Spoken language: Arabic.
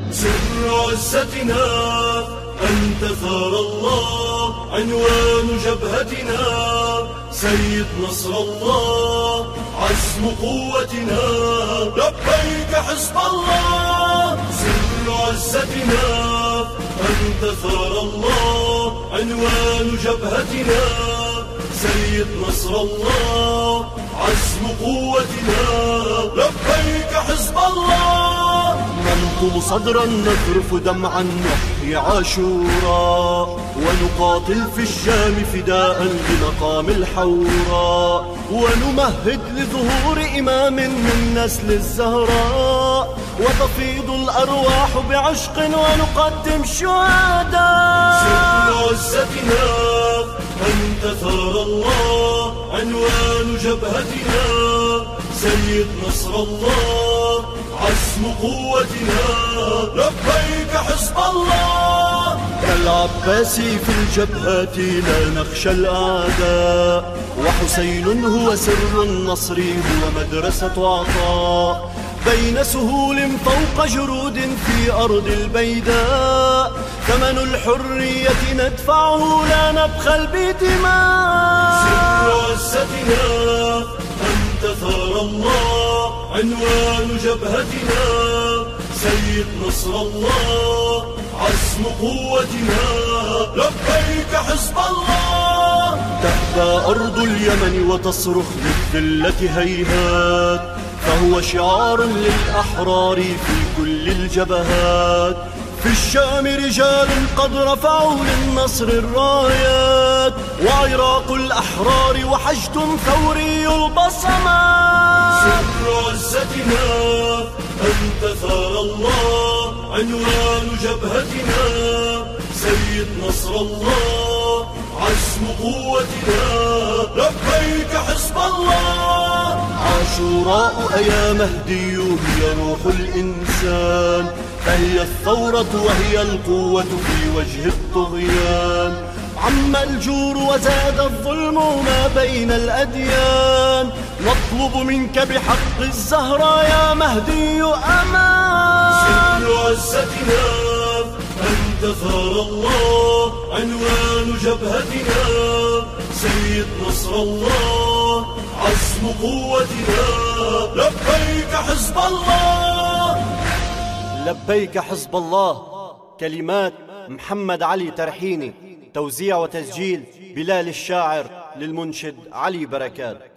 سر عزتنا أنت ثار الله، عنوان جبهتنا سيد نصر الله، عزم قوتنا لبيك حزب الله. سر عزتنا أنت ثار الله، عنوان جبهتنا سيد نصر الله، عزم قوتنا لبيك حزب الله. ننقم صدرا نذرف دمعا نحيي عاشوراء، ونقاتل في الشام فداء لمقام الحوراء، ونمهد لظهور إمام من نسل الزهراء، وتفيض الأرواح بعشق ونقدم شهداء. سر عزتنا أنت ثار الله، عنوان جبهتنا سيد نصر الله، عزم قوتنا لبيك حزب الله. كالعباسي في الجبهات لا نخشى الأعداء، وحسين هو سر النصر هو مدرسة عطاء، بين سهول فوق جرود في أرض البيداء، ثمن الحرية ندفعه لا نبخل بدماء. سر عزتنا أنت ثار الله، عنوان جبهتنا سيد نصر الله، عزم قوتنا لبيك حزب الله. تهدى أرض اليمن وتصرخ للذلة هيهات، فهو شعار للأحرار في كل الجبهات. في الشام رجال قد رفعوا للنصر الرايات، وعراق الأحرار وحشد ثوري البصمات. سر عزتنا أنت ثار الله، عنوان جبهتنا سيد نصر الله، عزم قوتنا لبيك حزب الله. عاشوراء أيا مهدي هي روح الإنسان، فهي الثورة وهي القوة في وجه الطغيان. عم الجور وزاد الظلم ما بين الأديان، نطلب منك بحق الزهراء يا مهدي أمان. سر عزتنا أنت ثار الله، عنوان جبهتنا سيد نصر الله، عزم قوتنا لبيك حزب الله. لبيك حزب الله. كلمات محمد علي ترحيني، توزيع وتسجيل بلال الشاعر، للمنشد علي بركات.